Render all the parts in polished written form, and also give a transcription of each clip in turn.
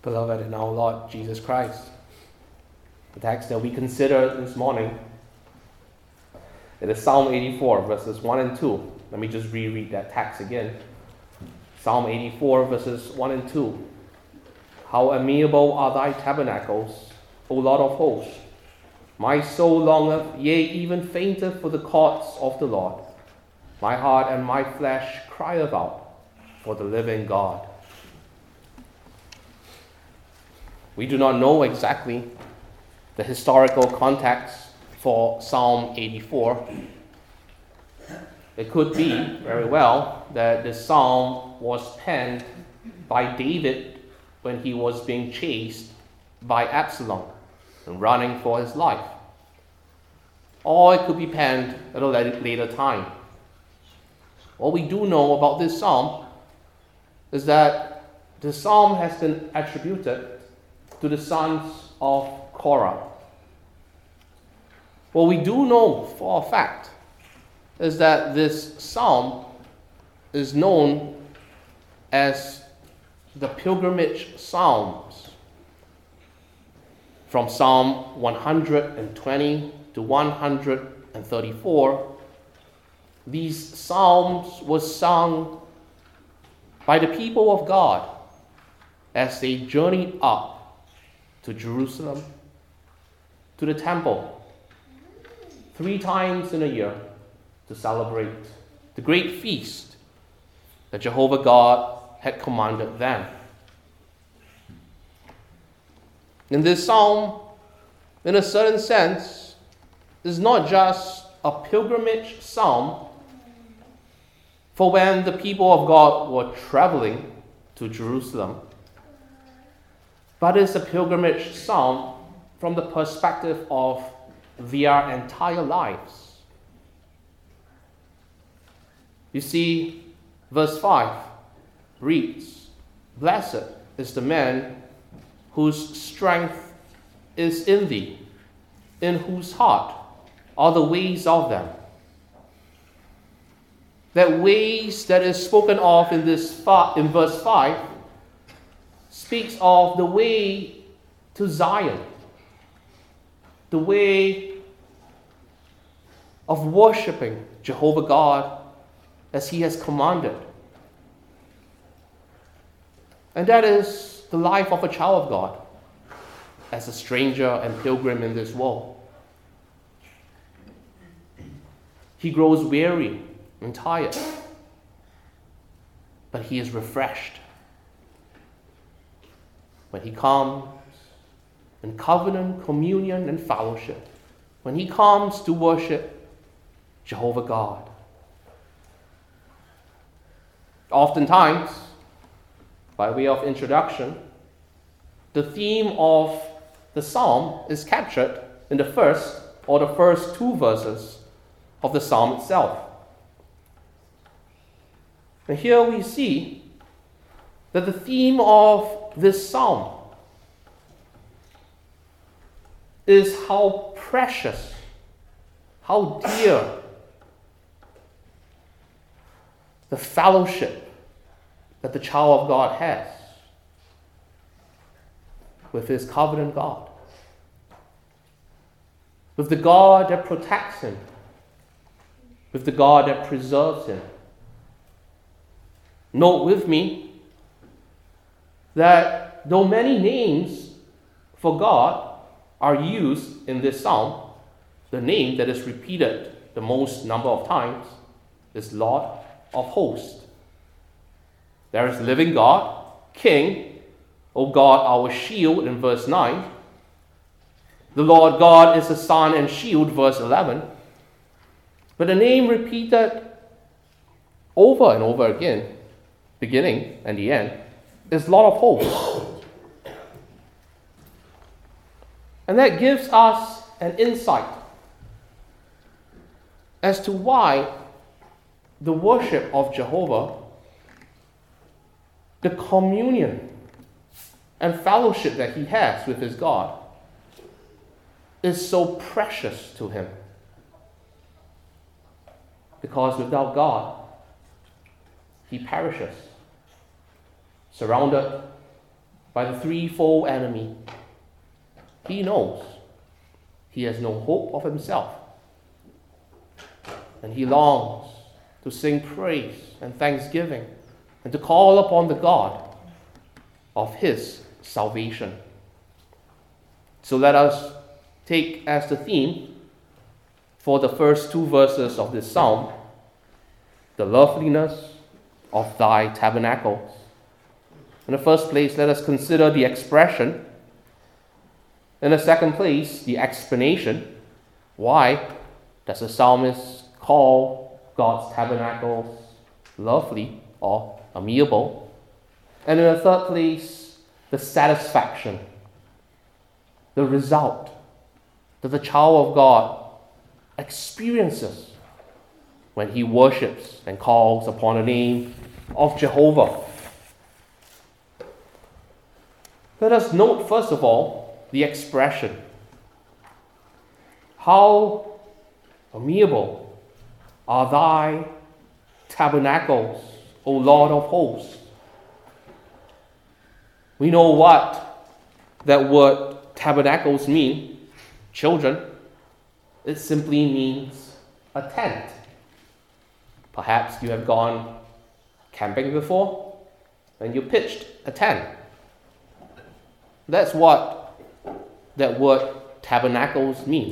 Beloved in our Lord Jesus Christ, the text that we consider this morning, it is Psalm 84, verses 1 and 2. Let me just reread that text again. Psalm 84, verses 1 and 2. How amiable are thy tabernacles, O Lord of hosts! My soul longeth, yea, even fainteth for the courts of the Lord. My heart and my flesh crieth out for the living God. We do not know exactly the historical context for Psalm 84. It could be very well that this psalm was penned by David when he was being chased by Absalom and running for his life. Or it could be penned at a later time. What we do know about this psalm is that the psalm has been attributed to the sons of Korah. What we do know for a fact is that this psalm is known as the pilgrimage psalms. From Psalm 120 to 134, these psalms were sung by the people of God as they journeyed up to Jerusalem, to the temple, 3 times in a year to celebrate the great feast that Jehovah God had commanded them. In this psalm, in a certain sense, is not just a pilgrimage psalm for when the people of God were traveling to Jerusalem, but it's a pilgrimage psalm from the perspective of their entire lives. You see, verse 5 reads, "Blessed is the man whose strength is in thee, in whose heart are the ways of them." That ways that is spoken of in verse 5 speaks of the way to Zion, the way of worshiping Jehovah God as he has commanded. And that is the life of a child of God as a stranger and pilgrim in this world. He grows weary and tired, but he is refreshed when he comes in covenant, communion, and fellowship, when he comes to worship Jehovah God. Oftentimes, by way of introduction, the theme of the psalm is captured in the first 2 verses of the psalm itself. And here we see that the theme of this psalm is how precious, how dear the fellowship that the child of God has with his covenant God, with the God that protects him, with the God that preserves him. Note with me that though many names for God are used in this psalm, the name that is repeated the most number of times is Lord of hosts. There is living God, King, O God, our shield, in verse 9. The Lord God is the sun and shield, verse 11. But the name repeated over and over again, beginning and the end, is Lord of hosts. And that gives us an insight as to why the worship of Jehovah, the communion and fellowship that he has with his God, is so precious to him. Because without God, he perishes, surrounded by the threefold enemy, he knows he has no hope of himself. And he longs to sing praise and thanksgiving and to call upon the God of his salvation. So let us take as the theme for the first two verses of this psalm, the loveliness of thy tabernacles. In the first place, let us consider the expression. In the second place, the explanation. Why does the psalmist call God's tabernacles lovely or amiable? And in the third place, the satisfaction, the result that the child of God experiences when he worships and calls upon the name of Jehovah. Let us note, first of all, the expression. How amiable are thy tabernacles, O Lord of hosts. We know what that word tabernacles mean. Children, it simply means a tent. Perhaps you have gone camping before and you pitched a tent. That's what that word tabernacles means.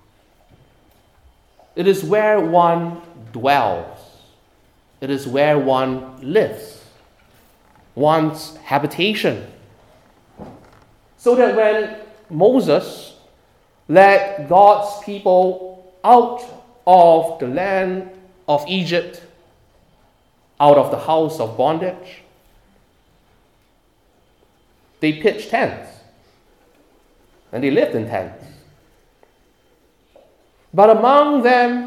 It is where one dwells. It is where one lives. One's habitation. So that when Moses led God's people out of the land of Egypt, out of the house of bondage, they pitched tents, and they lived in tents. But among them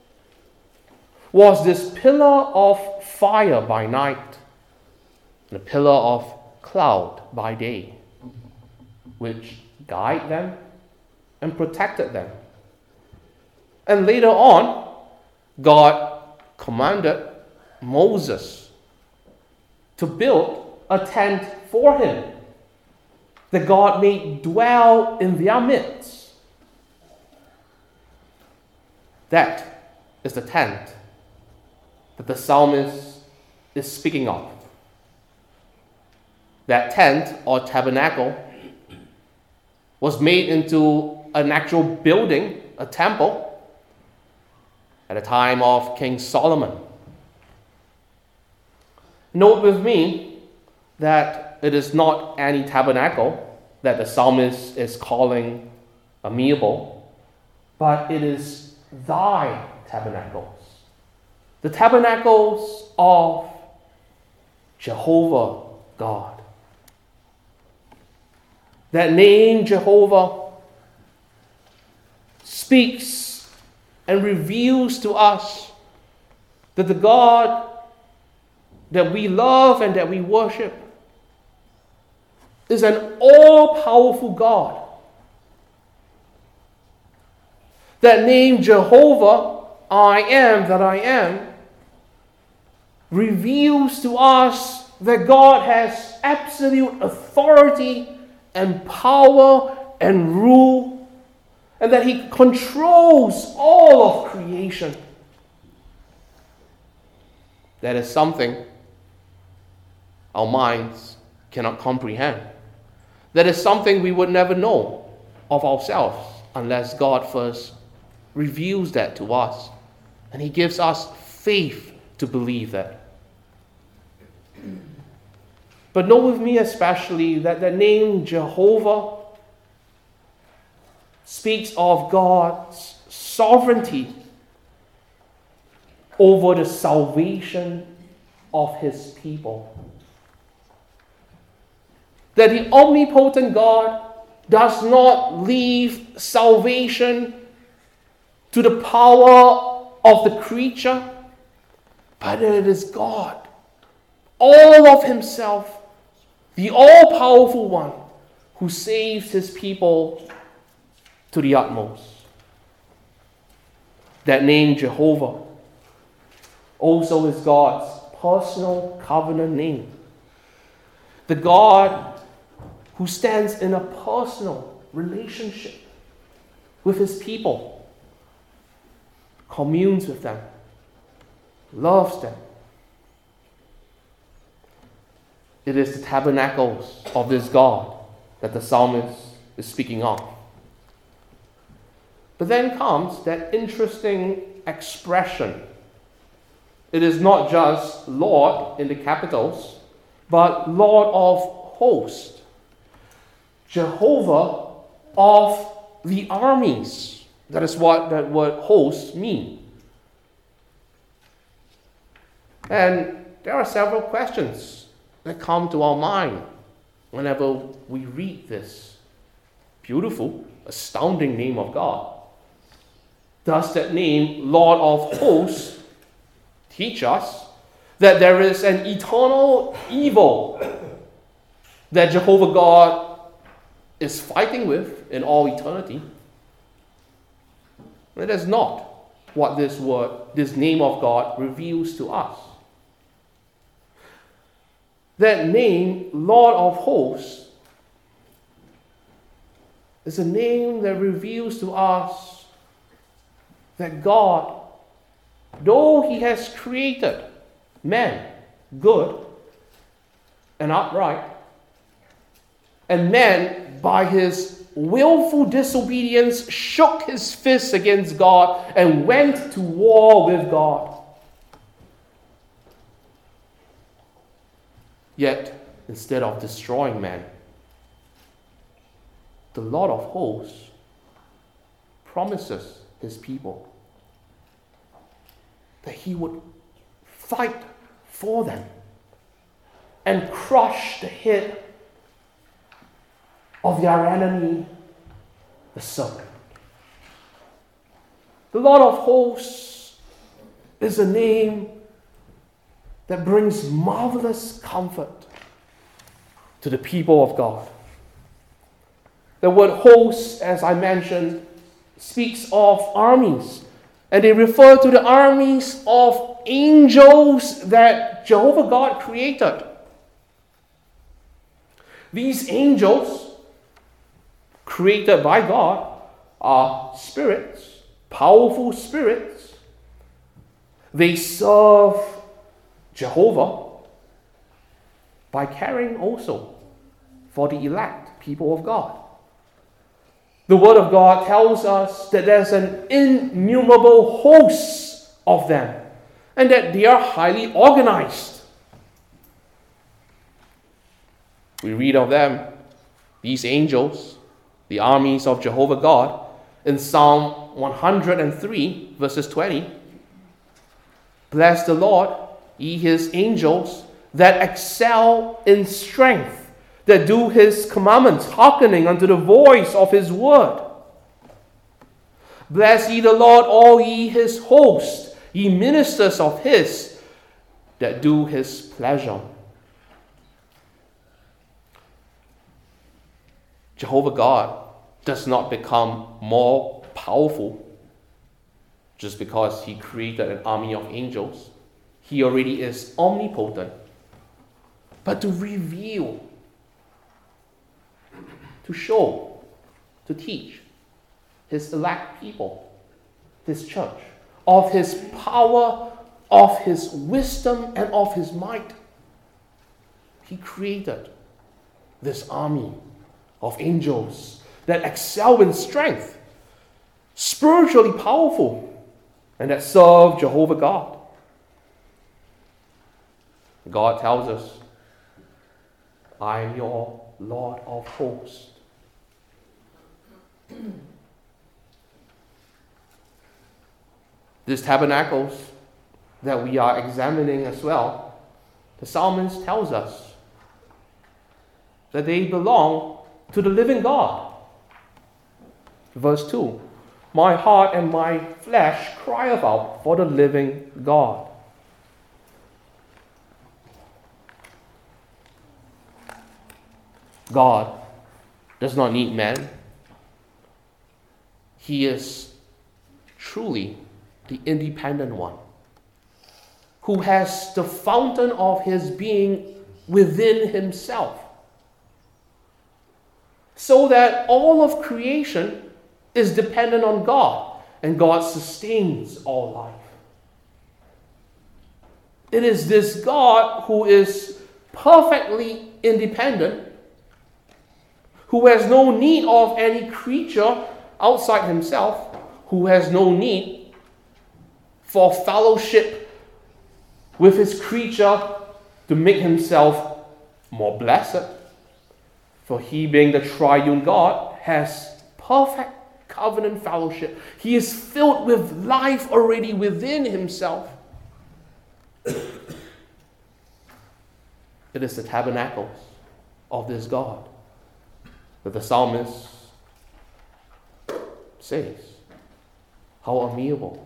was this pillar of fire by night, and a pillar of cloud by day, which guided them and protected them. And later on, God commanded Moses to build a tent for him, that God may dwell in their midst. That is the tent that the psalmist is speaking of. That tent or tabernacle was made into an actual building, a temple, at the time of King Solomon. Note with me that it is not any tabernacle that the psalmist is calling amiable, but it is thy tabernacles. The tabernacles of Jehovah God. That name Jehovah speaks and reveals to us that the God that we love and that we worship is an all-powerful God. That name Jehovah, I am that I am, reveals to us that God has absolute authority and power and rule, and that he controls all of creation. That is something our minds cannot comprehend. That is something we would never know of ourselves unless God first reveals that to us. And he gives us faith to believe that. But know with me especially that the name Jehovah speaks of God's sovereignty over the salvation of his people. That the omnipotent God does not leave salvation to the power of the creature, but it is God, all of himself, the all-powerful one, who saves his people to the utmost. That name Jehovah also is God's personal covenant name. The God who stands in a personal relationship with his people, communes with them, loves them. It is the tabernacles of this God that the psalmist is speaking of. But then comes that interesting expression. It is not just Lord in the capitals, but Lord of hosts, Jehovah of the armies. That is what that word host means. And there are several questions that come to our mind whenever we read this beautiful, astounding name of God. Does that name, Lord of hosts, teach us that there is an eternal evil that Jehovah God is fighting with in all eternity? That is not what this name of God reveals to us. That name, Lord of hosts, is a name that reveals to us that God, though he has created man good and upright, and man by his willful disobedience shook his fist against God and went to war with God. Yet, instead of destroying man, the Lord of hosts promises his people that he would fight for them and crush the head of their enemy, the serpent. The Lord of hosts is a name that brings marvelous comfort to the people of God. The word hosts, as I mentioned, speaks of armies, and they refer to the armies of angels that Jehovah God created. These angels, created by God, are spirits, powerful spirits. They serve Jehovah by caring also for the elect people of God. The Word of God tells us that there's an innumerable host of them and that they are highly organized. We read of them, these angels, the armies of Jehovah God, in Psalm 103, verses 20. Bless the Lord, ye his angels, that excel in strength, that do his commandments, hearkening unto the voice of his word. Bless ye the Lord, all ye his hosts, ye ministers of his, that do his pleasure. Jehovah God does not become more powerful just because he created an army of angels. He already is omnipotent. But to reveal, to show, to teach his elect people, his church, of his power, of his wisdom, and of his might, he created this army of angels that excel in strength, spiritually powerful, and that serve Jehovah God. God tells us, I am your Lord of hosts. These tabernacles that we are examining as well, the psalmist tells us that they belong to the living God. Verse 2, my heart and my flesh cry out for the living God. God does not need man. He is truly the independent one, who has the fountain of his being within himself. so that all of creation is dependent on God, and God sustains all life. It is this God who is perfectly independent, who has no need of any creature outside himself, who has no need for fellowship with his creature to make himself more blessed. For he, being the triune God, has perfect covenant fellowship. He is filled with life already within himself. It is the tabernacles of this God that the psalmist says, how amiable.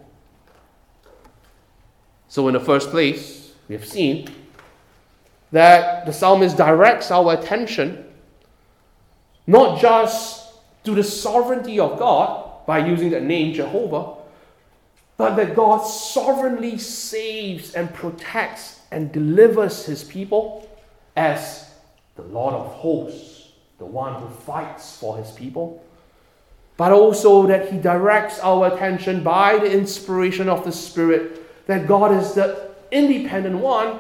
So in the first place, we have seen that the psalmist directs our attention not just to the sovereignty of God by using the name Jehovah, but that God sovereignly saves and protects and delivers his people as the Lord of hosts, the one who fights for his people. But also that he directs our attention by the inspiration of the Spirit that God is the independent one,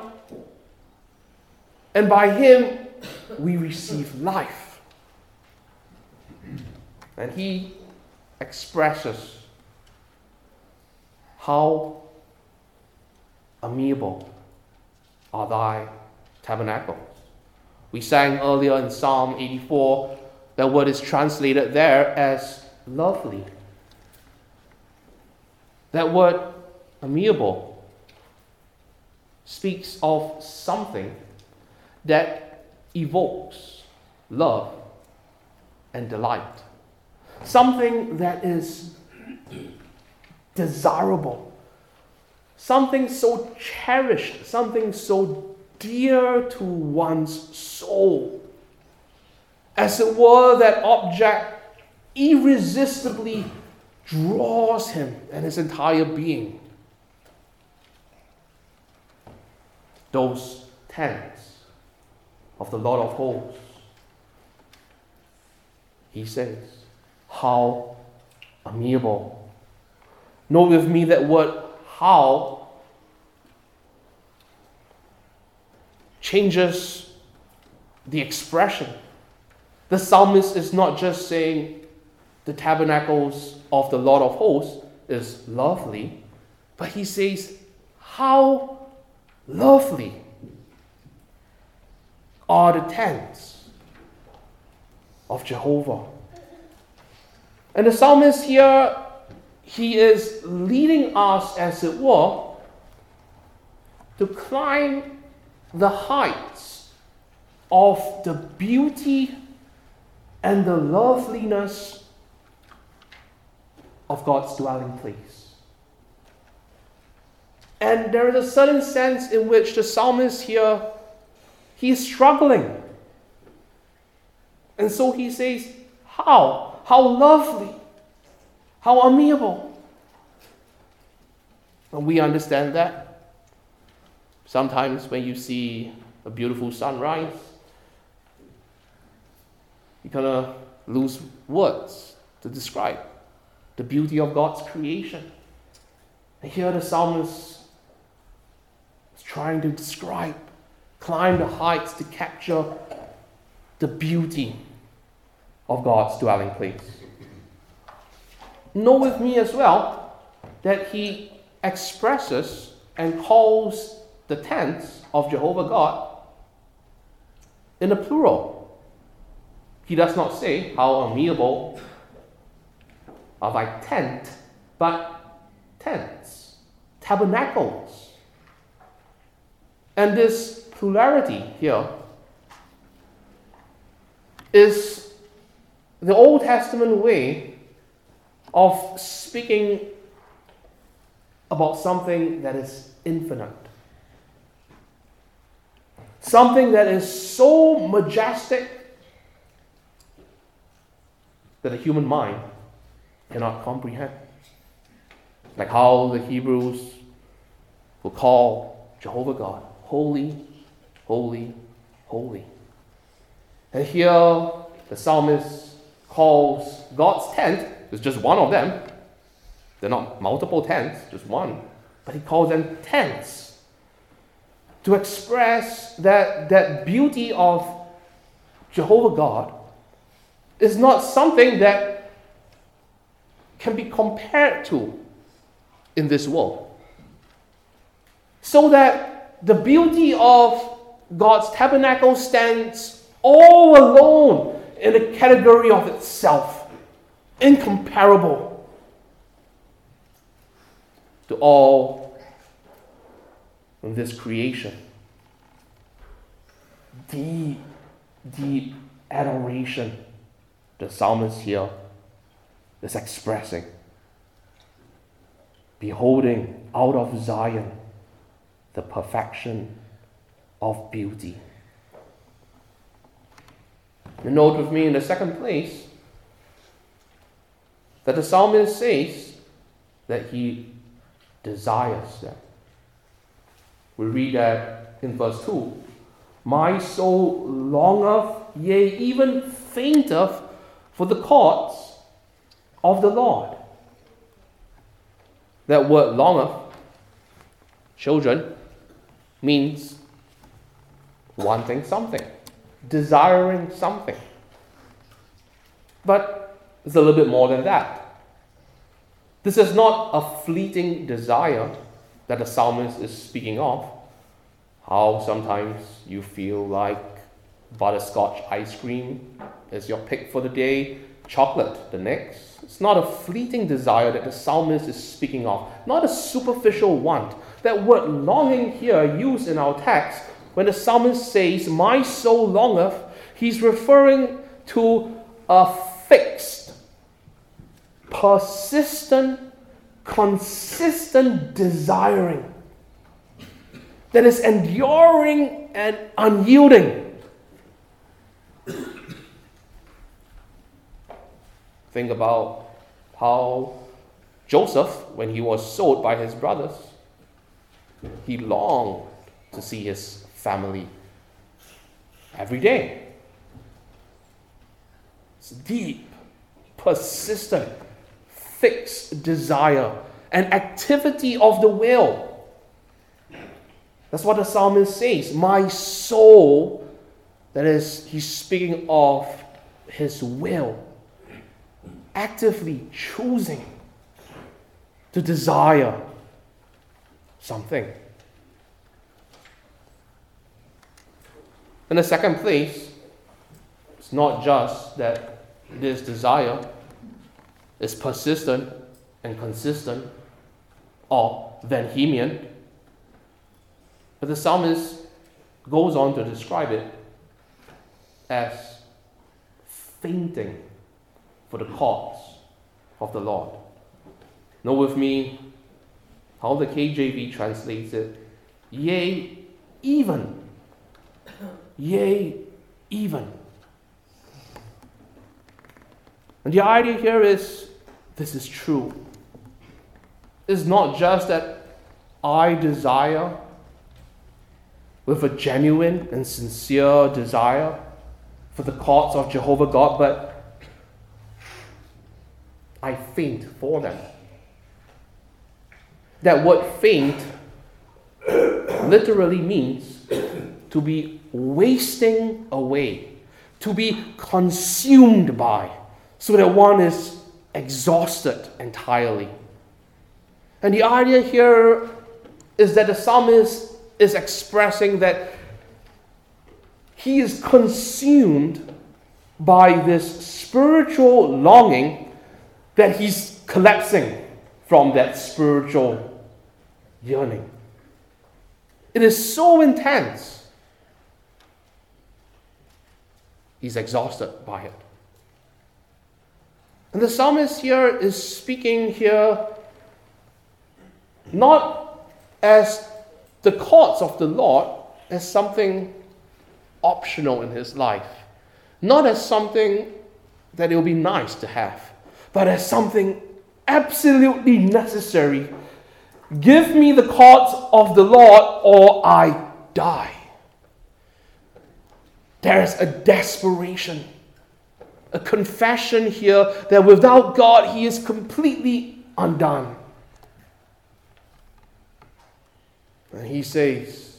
and by him we receive life. And he expresses how amiable are thy tabernacles. We sang earlier in Psalm 84, that word is translated there as lovely. That word amiable speaks of something that evokes love and delight. Something that is desirable. Something so cherished, something so dear to one's soul. As it were, that object irresistibly draws him and his entire being. Those tents of the Lord of hosts, he says, how amiable. Note with me that word how changes the expression. The psalmist is not just saying the tabernacles of the Lord of hosts is lovely, but he says, how lovely are the tents of Jehovah. And the psalmist here, he is leading us, as it were, to climb the heights of the beauty and the loveliness of God's dwelling place. And there is a certain sense in which the psalmist here, he is struggling. And so he says, how lovely, how amiable. And we understand that. Sometimes when you see a beautiful sunrise, you kind of lose words to describe the beauty of God's creation. And here the psalmist is trying to describe, climb the heights to capture the beauty of God's dwelling place. Note with me as well that he expresses and calls the tents of Jehovah God in a plural. He does not say, how amiable are thy tent, but tents, tabernacles. And this plurality here is the Old Testament way of speaking about something that is infinite. Something that is so majestic that the human mind cannot comprehend. Like how the Hebrews will call Jehovah God, holy, holy, holy. And here the psalmist calls God's tent, it's just one of them. They're not multiple tents, just one. But he calls them tents to express that beauty of Jehovah God is not something that can be compared to in this world. So that the beauty of God's tabernacle stands all alone in a category of itself, incomparable to all in this creation. Deep, deep adoration the psalmist here is expressing. Beholding out of Zion the perfection of beauty. And note with me in the second place that the psalmist says that he desires that. We read that in verse 2. My soul longeth, yea, even fainteth for the courts of the Lord. That word longeth, children, means wanting something, desiring something. But it's a little bit more than that. This is not a fleeting desire that the psalmist is speaking of. How sometimes you feel like butterscotch ice cream is your pick for the day, chocolate the next. It's not a fleeting desire that the psalmist is speaking of, not a superficial want. That word longing here used in our text, when the psalmist says, my soul longeth, he's referring to a fixed, persistent, consistent desiring that is enduring and unyielding. Think about how Joseph, when he was sold by his brothers, he longed to see his family every day. It's deep, persistent, fixed desire, an activity of the will. That's what the psalmist says. My soul, that is, he's speaking of his will, actively choosing to desire something. In the second place, it's not just that this desire is persistent and consistent or vehement, but the psalmist goes on to describe it as fainting for the cause of the Lord. Know with me how the KJV translates it. Yea, even. Yea, even. And the idea here is, this is true. It's not just that I desire with a genuine and sincere desire for the courts of Jehovah God, but I faint for them. That word faint literally means to be wasting away, to be consumed by, so that one is exhausted entirely. And the idea here is that the psalmist is expressing that he is consumed by this spiritual longing, that he's collapsing from that spiritual yearning. It is so intense. He's exhausted by it. And the psalmist here is speaking here not as the courts of the Lord as something optional in his life, not as something that it will be nice to have, but as something absolutely necessary. Give me the courts of the Lord or I die. There is a desperation a confession here that without God, he is completely undone. And he says,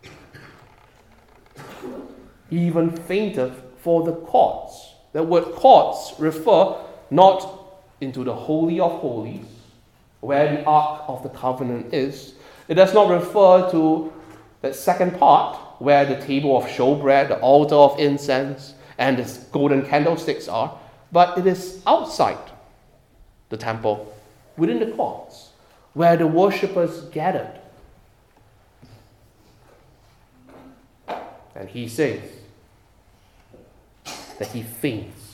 he even fainted for the courts. The word courts refer not into the Holy of Holies, where the Ark of the Covenant is. It does not refer to that second part, where the table of showbread, the altar of incense, and the golden candlesticks are, but it is outside the temple, within the courts, where the worshippers gathered. And he says that he faints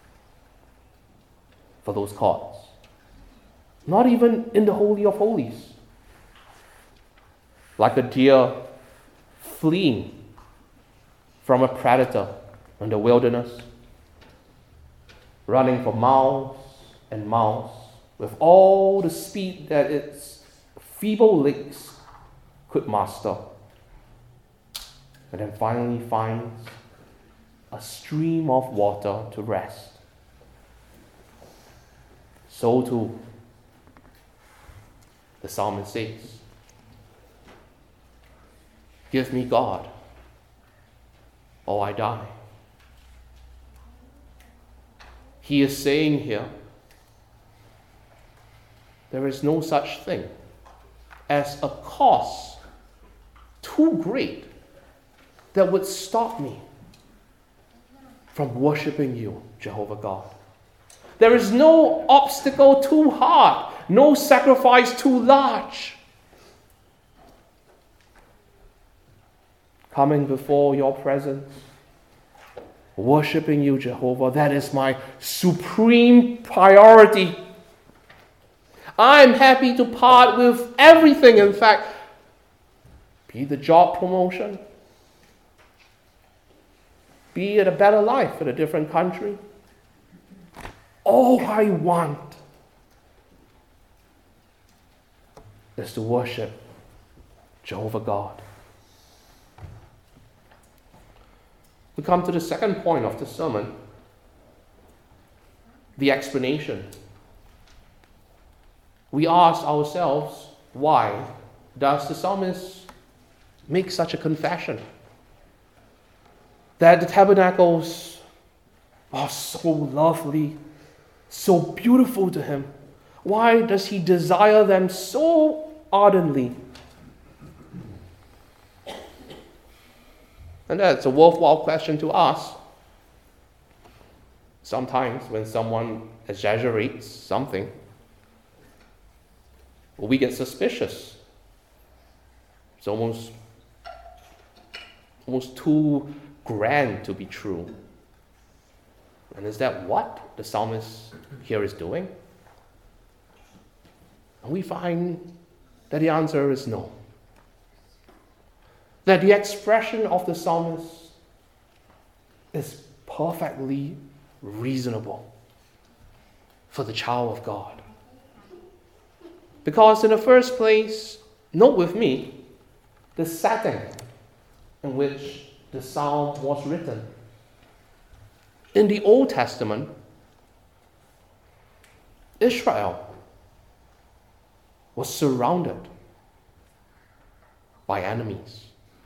for those courts. Not even in the Holy of Holies. Like a deer fleeing from a predator in the wilderness, running for miles and miles with all the speed that its feeble legs could master, and then finally finds a stream of water to rest. So too, the psalmist says, "Give me God, or I die." He is saying here, there is no such thing as a cause too great that would stop me from worshiping you, Jehovah God. There is no obstacle too hard, no sacrifice too large. Coming before your presence, worshiping you, Jehovah, that is my supreme priority. I'm happy to part with everything, in fact, be it the job promotion, be it a better life in a different country. All I want is to worship Jehovah God. We come to the second point of the sermon, the explanation. We ask ourselves, why does the psalmist make such a confession? That the tabernacles are so lovely, so beautiful to him. Why does he desire them so ardently? And that's a worthwhile question to ask. Sometimes when someone exaggerates something, we get suspicious. It's almost too grand to be true. And is that what the psalmist here is doing? And we find that the answer is no. That the expression of the psalmist is perfectly reasonable for the child of God. Because in the first place, note with me the setting in which the psalm was written. In the Old Testament, Israel was surrounded by enemies.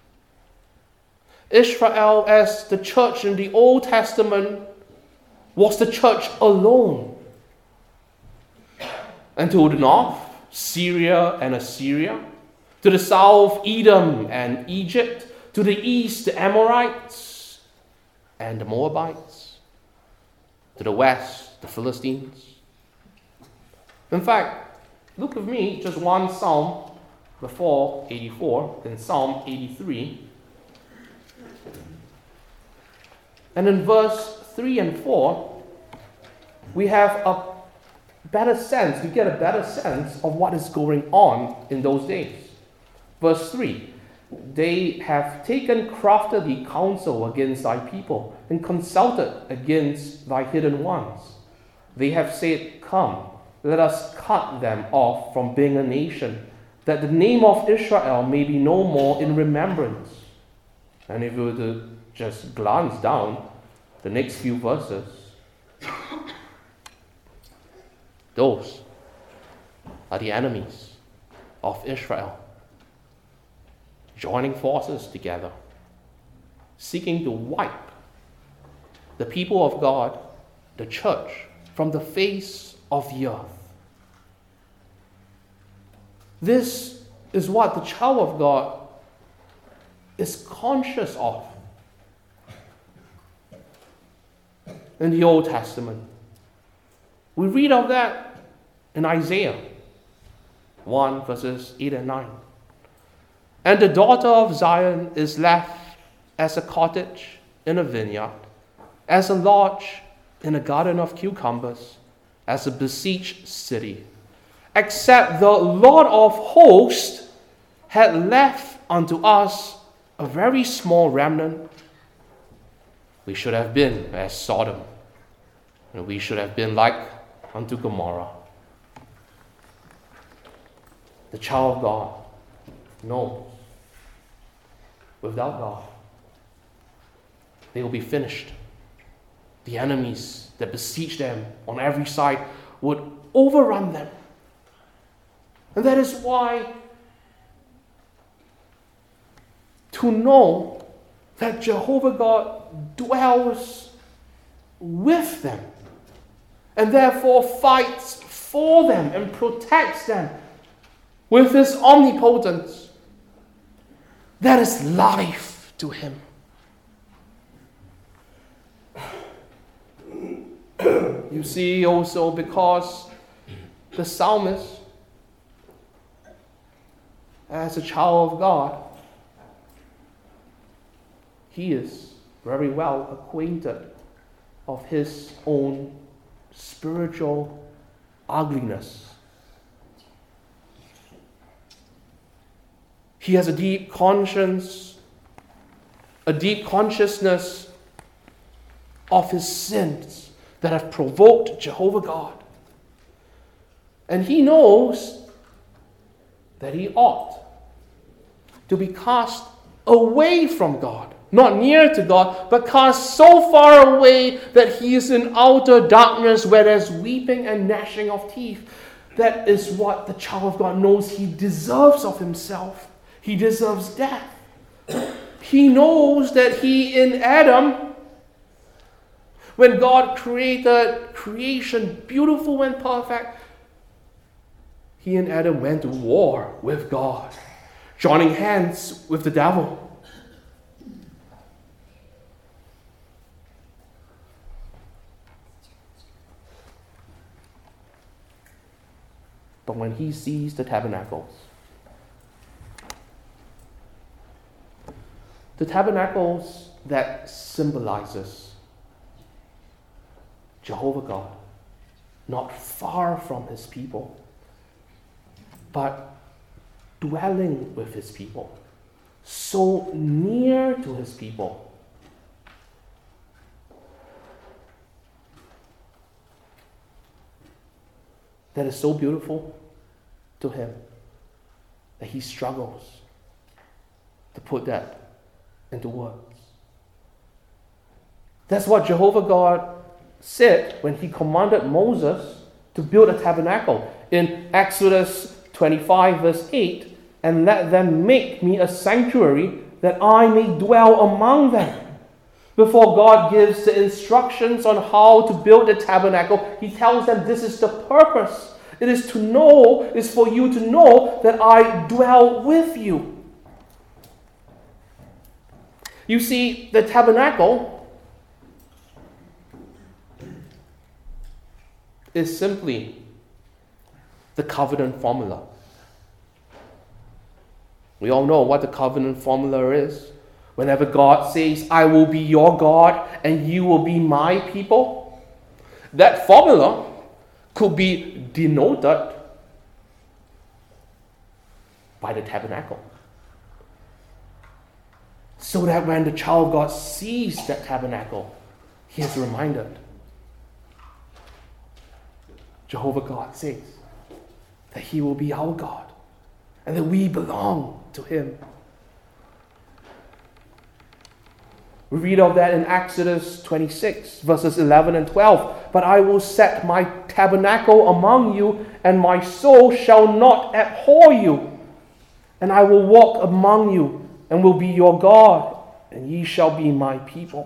Israel, as the church in the Old Testament, was the church alone. And to the north, Syria and Assyria. To the south, Edom and Egypt. To the east, the Amorites and the Moabites. To the west, the Philistines. In fact, look with me just one psalm before 84, in Psalm 83. And in verse 3 and 4, we have a better sense, we get a better sense of what is going on in those days. Verse 3, they have taken craftily counsel against thy people and consulted against thy hidden ones. They have said, come, let us cut them off from being a nation, that the name of Israel may be no more in remembrance. And if you were to just glance down the next few verses, Those are the enemies of Israel, joining forces together, seeking to wipe the people of God, the church, from the face of the earth. This is what the child of God is conscious of in the Old Testament. We read of that in Isaiah 1 verses 8 and 9. And the daughter of Zion is left as a cottage in a vineyard, as a lodge in a garden of cucumbers, as a besieged city. Except the Lord of hosts had left unto us a very small remnant, we should have been as Sodom, and we should have been like unto Gomorrah. The child of God knows without God, they will be finished. The enemies that besiege them on every side would overrun them. And that is why to know that Jehovah God dwells with them and therefore fights for them and protects them with his omnipotence, that is life to him. You see also because the psalmist, as a child of God, he is very well acquainted of his own spiritual ugliness. He has a deep conscience, a deep consciousness of his sins that have provoked Jehovah God. And he knows that he ought to be cast away from God, not near to God, but cast so far away that he is in outer darkness where there's weeping and gnashing of teeth. That is what the child of God knows he deserves of himself. He deserves death. He knows that he in Adam, when God created creation beautiful and perfect, he and Adam went to war with God, joining hands with the devil. But when he sees the tabernacles that symbolizes Jehovah God, not far from his people, but dwelling with his people, so near to his people. That is so beautiful to him that he struggles to put that into words. That's what Jehovah God said when he commanded Moses to build a tabernacle in Exodus 25 verse 8, and let them make me a sanctuary that I may dwell among them. Before God gives the instructions on how to build the tabernacle, he tells them this is the purpose. It is for you to know that I dwell with you. You see, the tabernacle is simply the covenant formula. We all know what the covenant formula is. Whenever God says, I will be your God and you will be my people, that formula could be denoted by the tabernacle. So that when the child of God sees that tabernacle, he is reminded. Jehovah God says that he will be our God and that we belong to him. We read of that in Exodus 26, verses 11 and 12. But I will set my tabernacle among you, and my soul shall not abhor you. And I will walk among you, and will be your God, and ye shall be my people.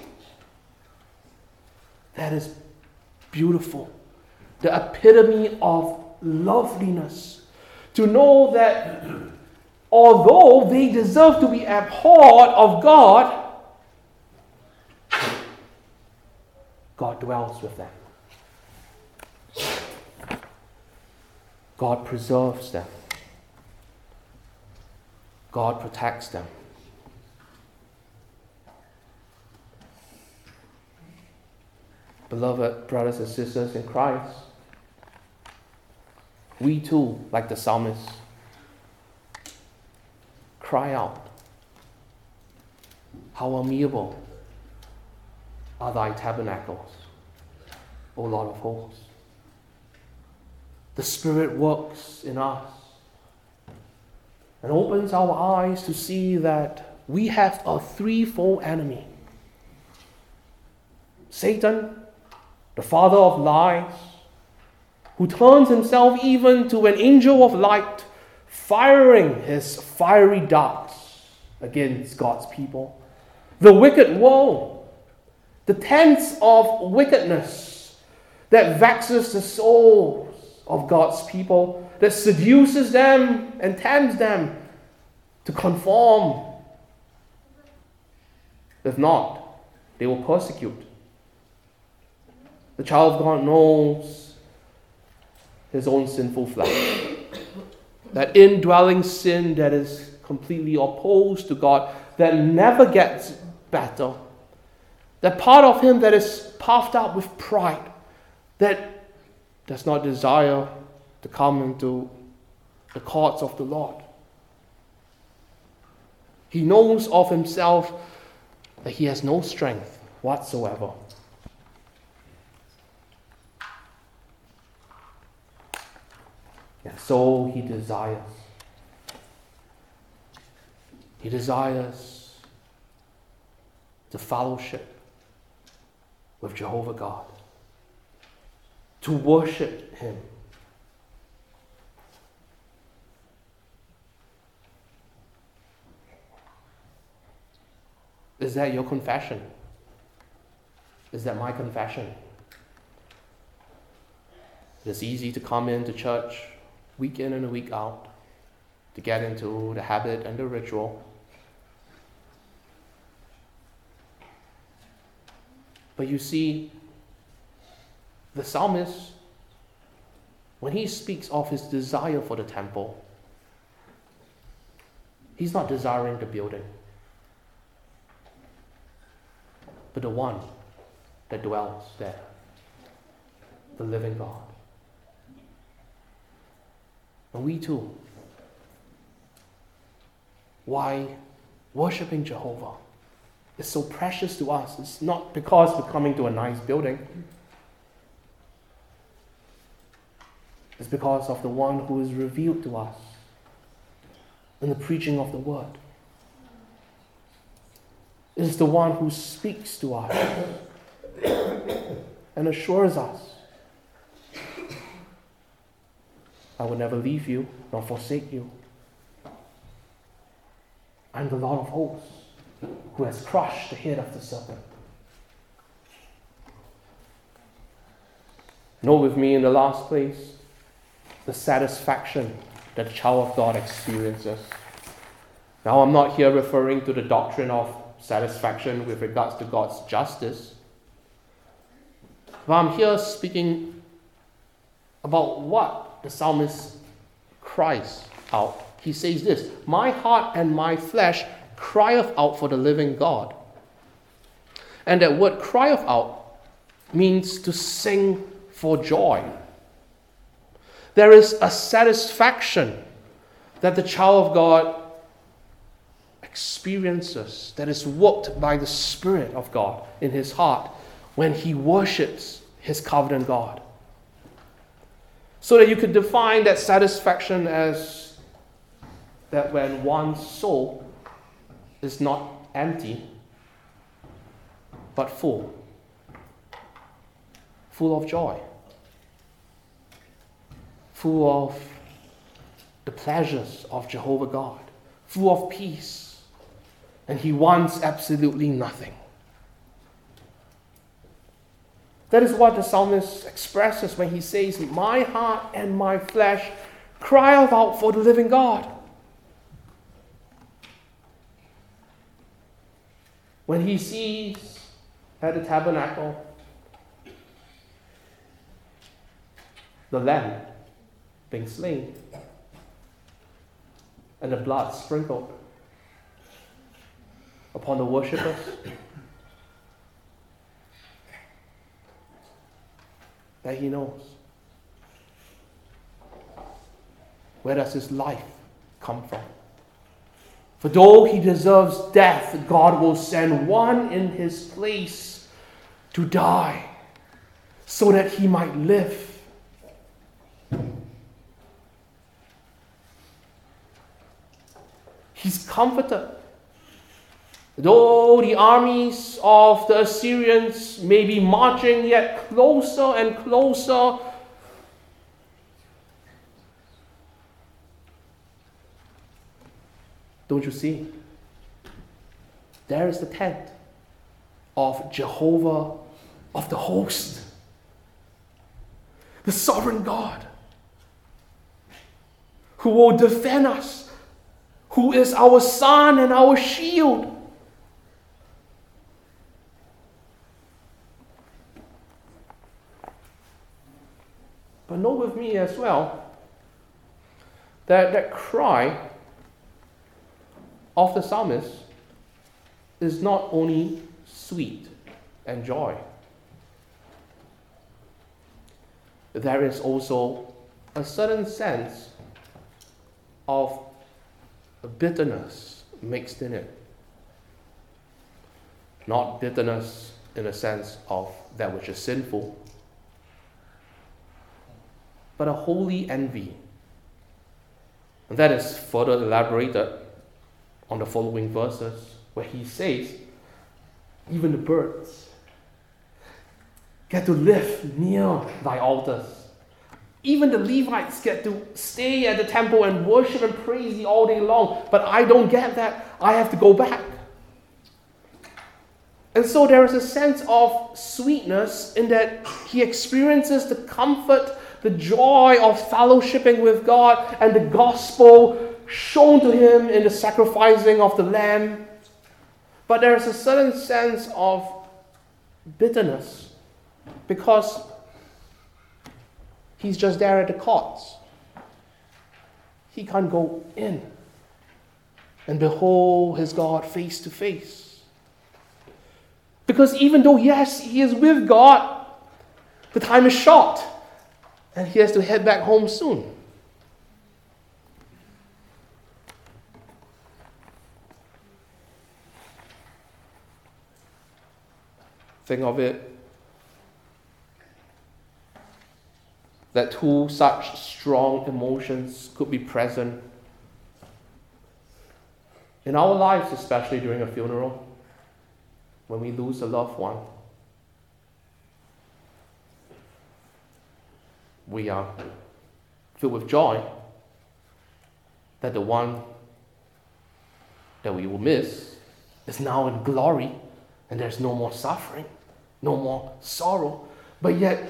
That is beautiful. The epitome of loveliness. To know that although they deserve to be abhorred of God, God dwells with them. God preserves them. God protects them. Beloved brothers and sisters in Christ, we too, like the psalmist, cry out, how amiable are thy tabernacles, O Lord of hosts. The Spirit works in us and opens our eyes to see that we have a threefold enemy. Satan, the father of lies, who turns himself even to an angel of light, firing his fiery darts against God's people. The wicked world, the tents of wickedness that vexes the souls of God's people, that seduces them and tempts them to conform. If not, they will persecute. The child of God knows his own sinful flesh. That indwelling sin that is completely opposed to God, that never gets better. That part of him that is puffed up with pride, that does not desire to come into the courts of the Lord. He knows of himself that he has no strength whatsoever. And so he desires. He desires to fellowship with Jehovah God, to worship him. Is that your confession? Is that my confession? It's easy to come into church week in and week out, to get into the habit and the ritual. But you see, the psalmist, when he speaks of his desire for the temple, he's not desiring the building, but the one that dwells there, the living God. And we too, why worshiping Jehovah is so precious to us. It's not because we're coming to a nice building. It's because of the one who is revealed to us in the preaching of the word. It is the one who speaks to us and assures us, I will never leave you nor forsake you. I'm the Lord of hosts, who has crushed the head of the serpent. Note with me in the last place the satisfaction that the child of God experiences. Now, I'm not here referring to the doctrine of satisfaction with regards to God's justice, but I'm here speaking about what the psalmist cries out. He says this, my heart and my flesh crieth out for the living God. And that word crieth out means to sing for joy. There is a satisfaction that the child of God experiences that is worked by the Spirit of God in his heart when he worships his covenant God. So that you could define that satisfaction as that when one's soul is not empty, but full of joy. full of the pleasures of Jehovah God, full of peace, and he wants absolutely nothing. That is what the psalmist expresses when he says, "My heart and my flesh cry out for the living God." When he sees at the tabernacle the lamb being slain and the blood sprinkled upon the worshippers, that he knows, where does his life come from? For though he deserves death, God will send one in his place to die so that he might live. He's comforted. Though the armies of the Assyrians may be marching yet closer and closer, don't you see? There is the tent of Jehovah of the host, the sovereign God, who will defend us, who is our sun and our shield. But note with me as well that cry of the psalmist is not only sweet and joy. There is also a certain sense of bitterness mixed in it. Not bitterness in the sense of that which is sinful, but a holy envy. And that is further elaborated on the following verses, where he says, even the birds get to live near thy altars. Even the Levites get to stay at the temple and worship and praise thee all day long. But I don't get that. I have to go back. And so there is a sense of sweetness in that he experiences the comfort, the joy of fellowshipping with God and the gospel shown to him in the sacrificing of the lamb. But there is a certain sense of bitterness because he's just there at the courts. He can't go in and behold his God face to face. Because even though, yes, he is with God, the time is short and he has to head back home soon. Think of it that two such strong emotions could be present in our lives, especially during a funeral, when we lose a loved one. We are filled with joy that the one that we will miss is now in glory and there's no more suffering, no more sorrow. But yet,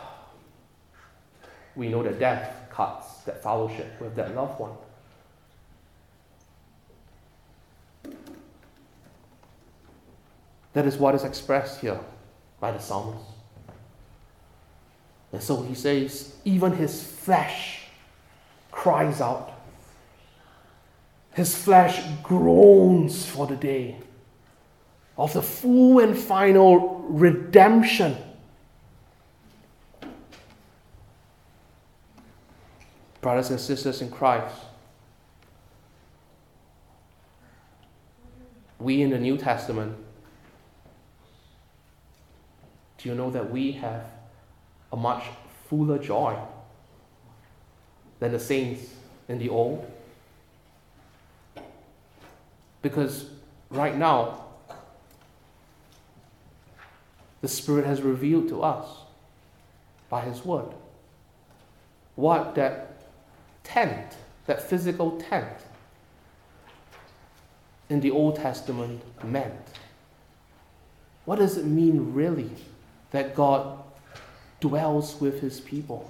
we know that death cuts that fellowship with that loved one. That is what is expressed here by the psalmist. And so he says, even his flesh cries out. His flesh groans for the day of the full and final redemption. Brothers and sisters in Christ, we in the New Testament, do you know that we have a much fuller joy than the saints in the Old? Because right now, the Spirit has revealed to us by His Word what that tent, that physical tent in the Old Testament meant. What does it mean really that God dwells with his people?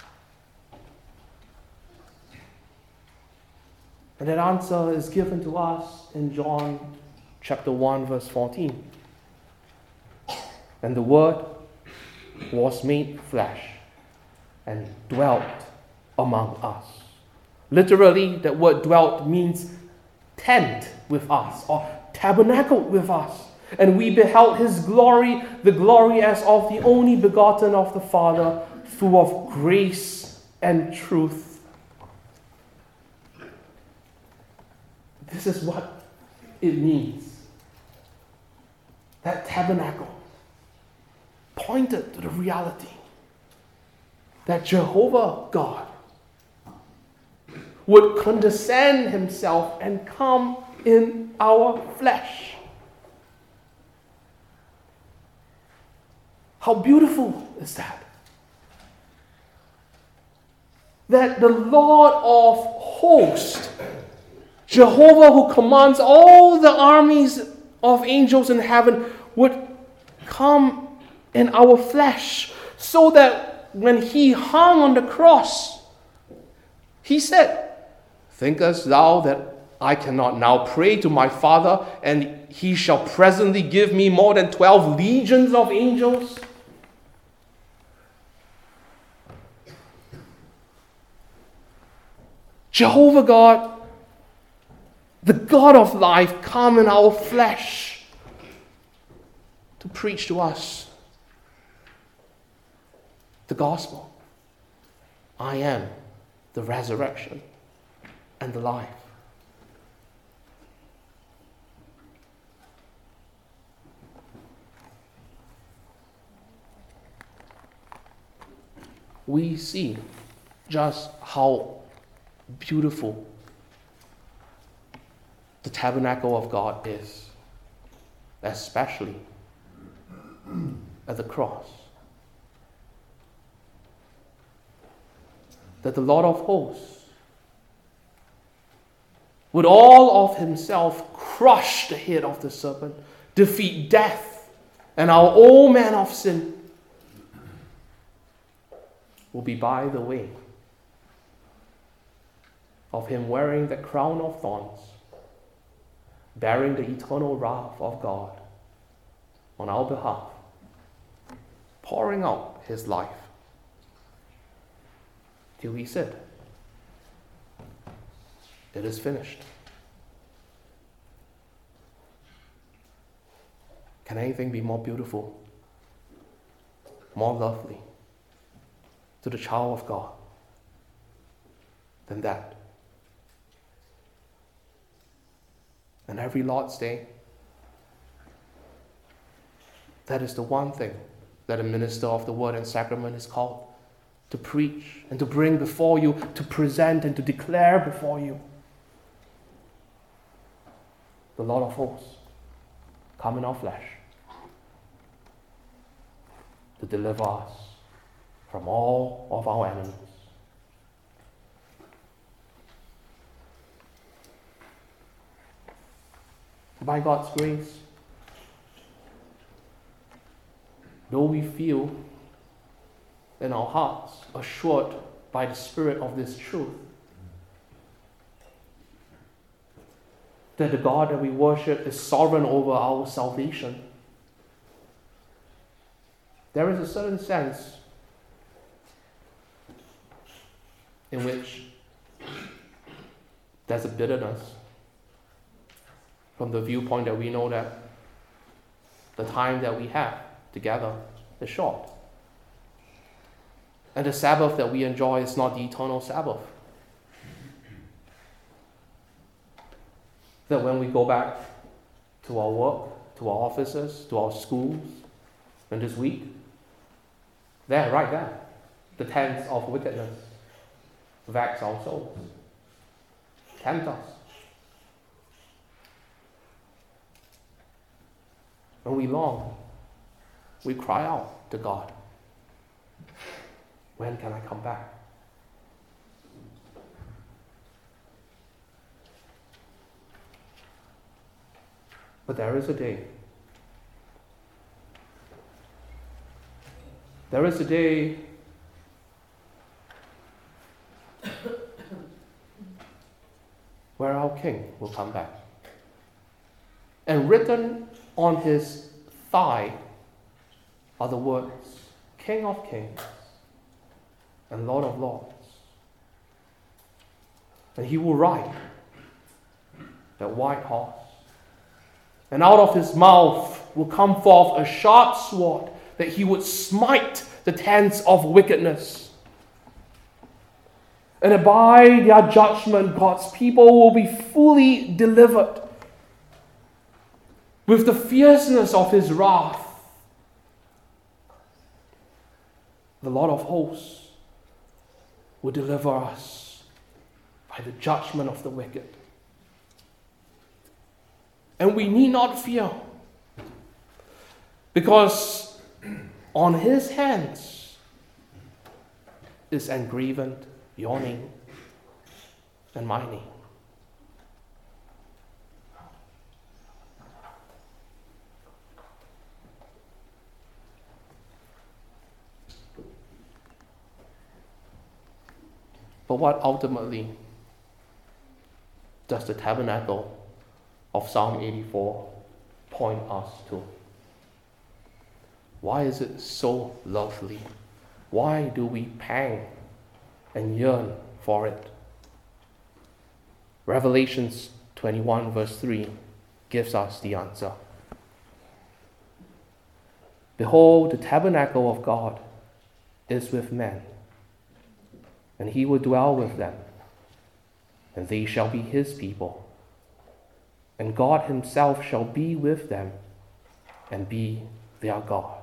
And that answer is given to us in John chapter 1, verse 14. And the Word was made flesh and dwelt among us. Literally, that word dwelt means tent with us or tabernacled with us. And we beheld his glory, the glory as of the only begotten of the Father, full of grace and truth. This is what it means. That tabernacle pointed to the reality that Jehovah God would condescend himself and come in our flesh. How beautiful is that? That the Lord of hosts, Jehovah who commands all the armies of angels in heaven, would come in our flesh, so that when he hung on the cross, he said, "Thinkest thou that I cannot now pray to my Father, and he shall presently give me more than 12 legions of angels?" Jehovah God, the God of life, come in our flesh to preach to us the gospel. I am the resurrection and the life. We see just how beautiful the tabernacle of God is, especially at the cross. That the Lord of hosts would all of himself crush the head of the serpent, defeat death, and our old man of sin will be by the way of him wearing the crown of thorns, bearing the eternal wrath of God on our behalf, pouring out his life till he said, "It is finished." Can anything be more beautiful, more lovely to the child of God than that? And every Lord's Day, that is the one thing that a minister of the Word and Sacrament is called to preach and to bring before you, to present and to declare before you. The Lord of hosts, come in our flesh to deliver us from all of our enemies. By God's grace, though we feel in our hearts assured by the Spirit of this truth, that the God that we worship is sovereign over our salvation, there is a certain sense in which there's a bitterness from the viewpoint that we know that the time that we have together is short. And the Sabbath that we enjoy is not the eternal Sabbath. That when we go back to our work, to our offices, to our schools, and this week, there, right there, the tents of wickedness vex our souls, tempt us. When we long, we cry out to God, "When can I come back?" But there is a day. There is a day where our King will come back. And written on his thigh are the words, King of Kings and Lord of Lords. And he will ride that white horse. And out of his mouth will come forth a sharp sword, that he would smite the tents of wickedness. And by their judgment, God's people will be fully delivered. With the fierceness of his wrath, the Lord of hosts will deliver us by the judgment of the wicked. And we need not fear, because on his hands is engraven your name and my name. But what ultimately does the tabernacle of Psalm 84 point us to? Why is it so lovely? Why do we pang and yearn for it? Revelations 21 verse 3 gives us the answer. Behold, the tabernacle of God is with men, and he will dwell with them, and they shall be his people, and God himself shall be with them and be their God.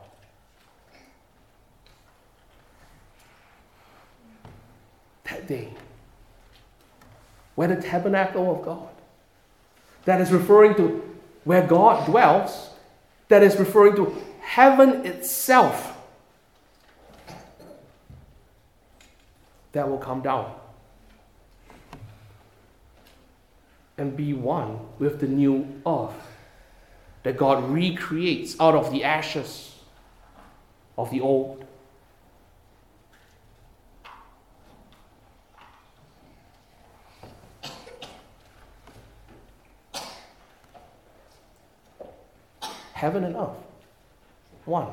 That day, where the tabernacle of God, that is referring to where God dwells, that is referring to heaven itself, that will come down and be one with the new earth that God recreates out of the ashes of the old. Heaven and earth, one.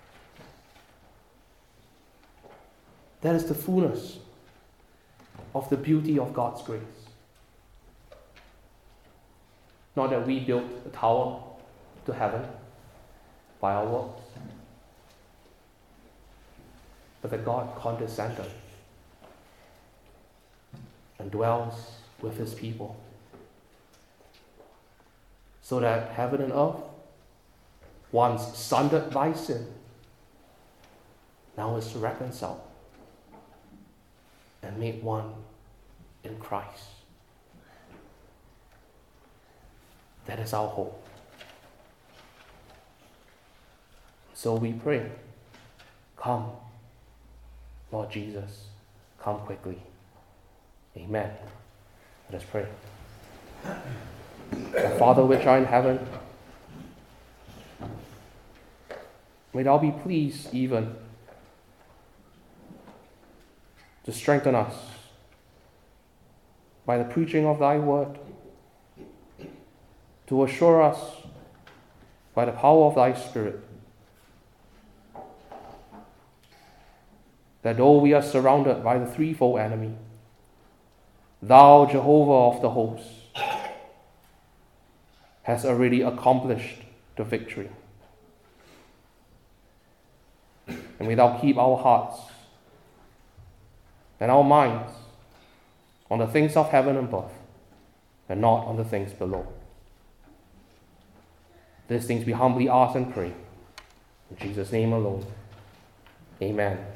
That is the fullness of the beauty of God's grace. Not that we built a tower to heaven by our works, but that God condescended and dwells with his people, so that heaven and earth, once sundered by sin, now is reconciled and made one in Christ. That is our hope. So we pray, come, Lord Jesus, come quickly. Amen. Let us pray. Our Father which art in heaven, may thou be pleased even to strengthen us by the preaching of thy word, to assure us by the power of thy Spirit that though we are surrounded by the threefold enemy, thou, Jehovah of the hosts, hast already accomplished the victory. And may thou keep our hearts and our minds on the things of heaven and above, and not on the things below. These things we humbly ask and pray. In Jesus' name alone. Amen.